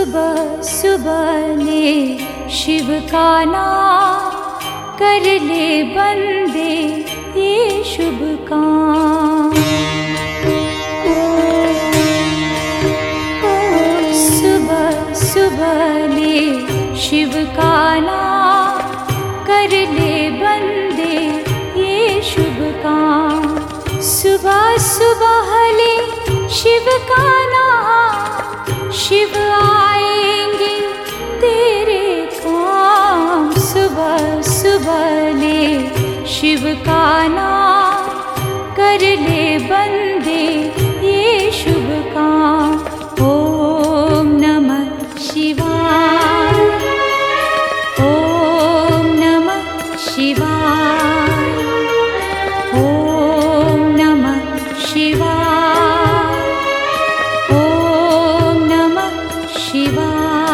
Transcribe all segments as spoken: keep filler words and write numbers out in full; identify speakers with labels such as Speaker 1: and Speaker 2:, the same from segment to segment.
Speaker 1: सुबह सुबह ले शिव का नाम, कर ले बंदे ये शुभ काम। सुबह सुबह ले शिव का नाम, कर ले बंदे ये शुभ काम। सुबह सुबह ले शिव का नाम, शिव आएंगे तेरे काम। सुबह सुबह ले शिव का नाम, कर ले बंदे ये शुभ काम। ओम नमः शिवाय, ओम नमः शिवाय, ओम नमः शिवाय, ओम नमः शिवाय।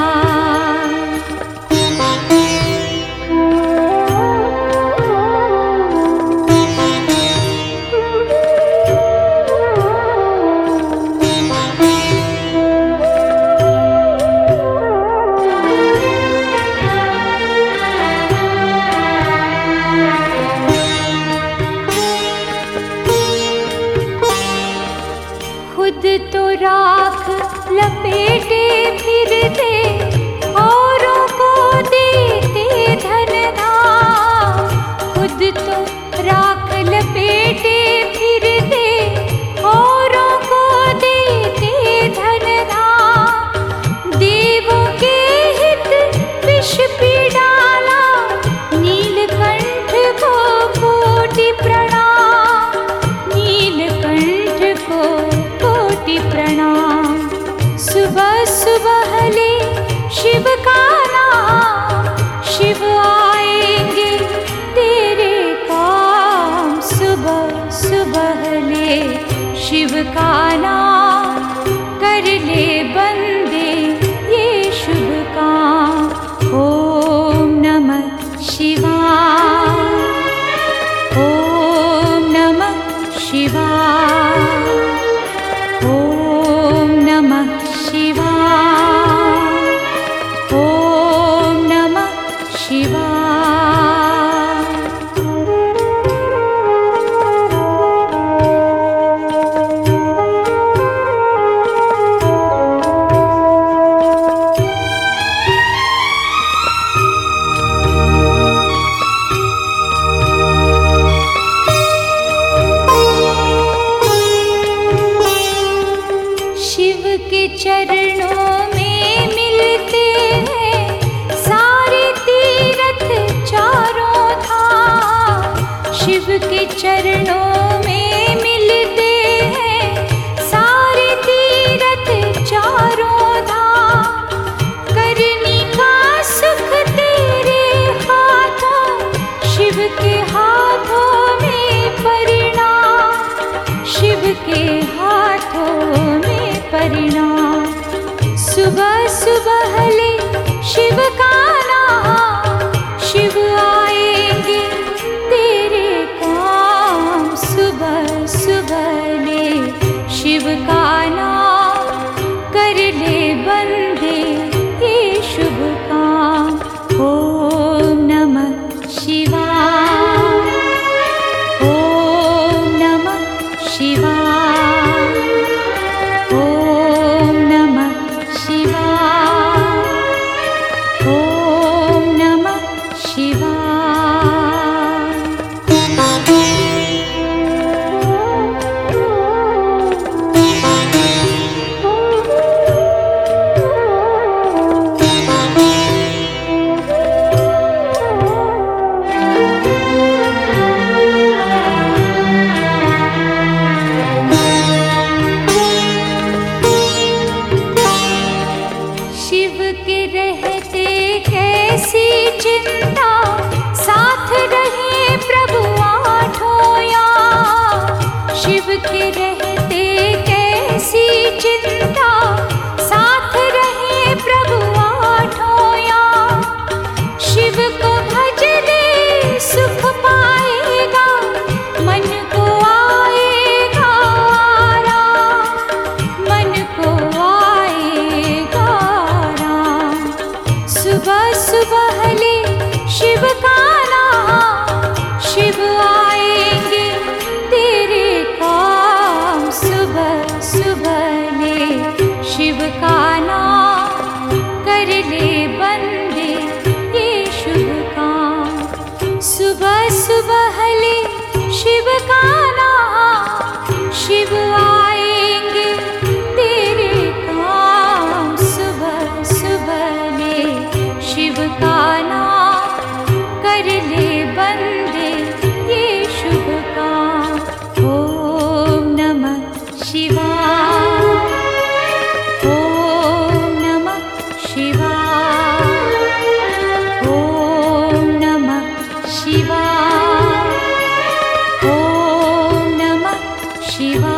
Speaker 1: खुद तो राख लपेटे फिरते, औरों को देते धन धाम। खुद तो राख लपेटे फिरते, औरों को देते धन धाम। देवों के हित विष पी डाला, नीलकंठ को कोटि प्रणाम, नीलकंठ को कोटि प्रणाम। सुबह सुबह ले शिव का नाम, शिव आएंगे तेरे काम। सुबह सुबह ले शिव का नाम, कर ले बंदे ये शुभ काम। ओम नमः शिवाय, ओम नमः शिवाय, ओम नमः शिवाय, ओम नमः शिवाय। शिव के चरणों में मिलते हैं सारे तीरथ चारों धाम। शिव के चरणों में मिलते हैं सारे तीरथ चारों धाम। करनी का सुख तेरे हाथों, शिव के हाथों में परिणाम, शिव के हाथों में परिणाम। सुबह सुबह ले शिव का नाम, शिव आएंगे तेरे काम। सुबह सुबह ले शिव का नाम, कर ले बंदे ये शुभ काम। ओम नमः शिवाय, ओम नमः शिवाय, ओम नमः शिवाय, ओम नमः शिवाय। शिव के रहते कैसी चिंता, साथ रहे प्रभु आठों याम। शिव के रहते कैसी चिंता, साथ रहे प्रभु आठों याम। शिव को भज ले सुख पाएगा, मन को आएगा आराम, मन को आएगा आराम। शिवा